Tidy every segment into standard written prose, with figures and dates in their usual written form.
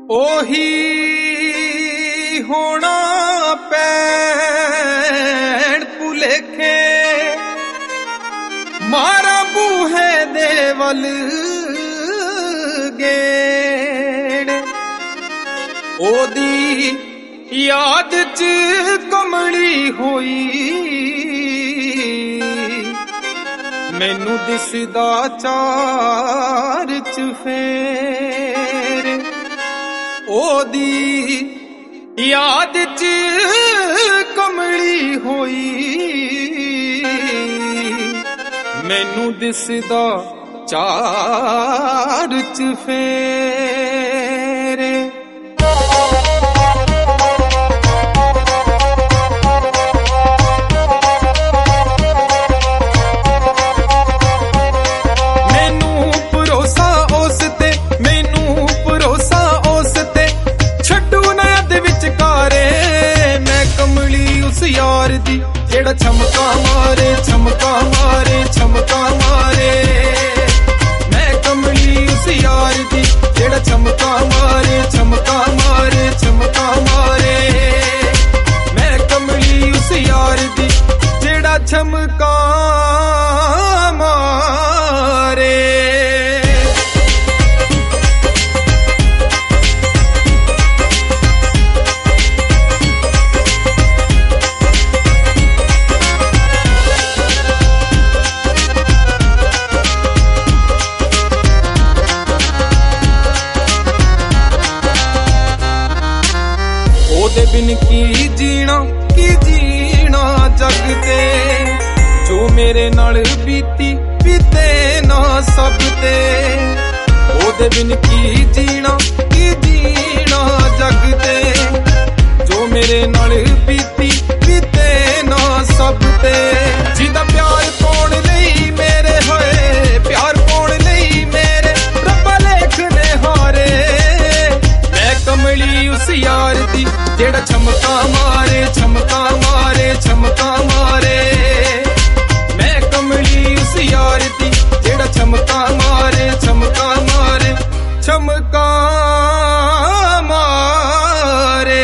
ओही होना पैण भुलेखे मारा बूहे दे वल गेड़ ओदी याद च कमली होई मैनू दिसदा चार चफेर ओदी याद च कमली होई मैनू दिसदा चार चफेर यार दी जेड़ा छमका मारे छमका मारे छमका मारे मैं कमली उस यार दी जेड़ा छमका मारे छमका मारे छमका मारे मैं कमली उस यार दी जेड़ा छमका मारे बिन की जीना जग ते जो मेरे नाल बीती बीते ना सब ते ओदे बिन की जीना जग ते जो मेरे नाल बीती बीते ना सब ते जिदा प्यार पाउण लई मेरे होए प्यार पाउण लई मेरे रब लेखने हारे मैं कमली उस यार दी जेड़ा छमका मारे छमका मारे छमका मारे मैं कमली उस यार दी जेड़ा छमका मारे छमका मारे छमका मारे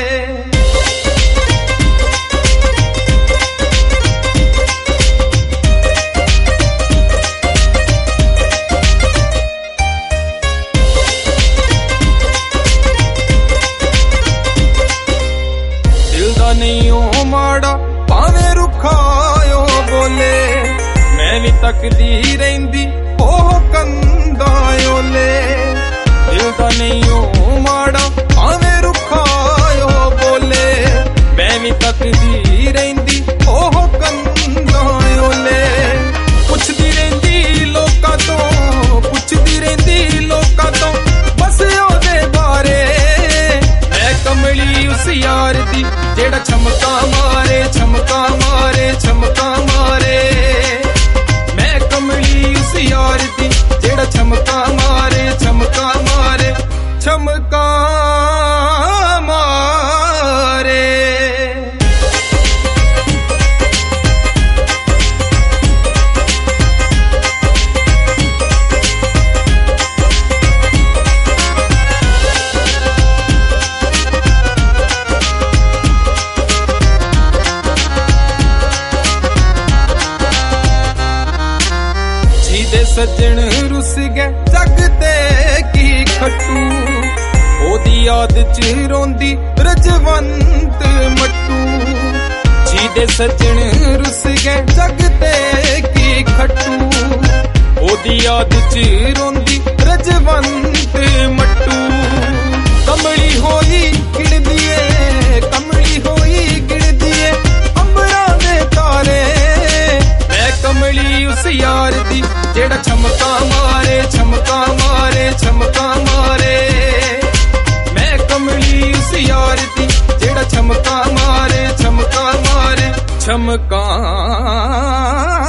नहीं ओ माड़ा भावे रुखायो बोले मैं भी तकदी रहिंदी ओह कंदायो ले दिल दा नहीं ओ माड़ा भावे रुखायो बोले मैं भी तकदी रहिंदी ओह कंदायो ले पुछदी रहिंदी लोकां तो पुछदी रहिंदी लोकां तो बस ओदे बारे मैं कमली उस यार दी जेड़ा छमका मारे छमका मारे छमका मारे मैं कमली उस यार दी जेड़ा छमका मारे छमका मारे छमका मारे सज्जन रुस गए जग ते की खट्टू ओदी याद च रोंदी रजवंत मट्टू जीदे सज्जन रुस गए जग ते की खट्टू ओदी याद च रोंदी रजवंत मट्टू कमली होई गिणदीए कमली होई गिणदीए अंबरां दे तारे मैं कमली उस यार दी जेड़ा छमका मारे छमका मारे छमका मारे मैं कमली उस यार दी जेड़ा छमका मारे छमका मारे छमका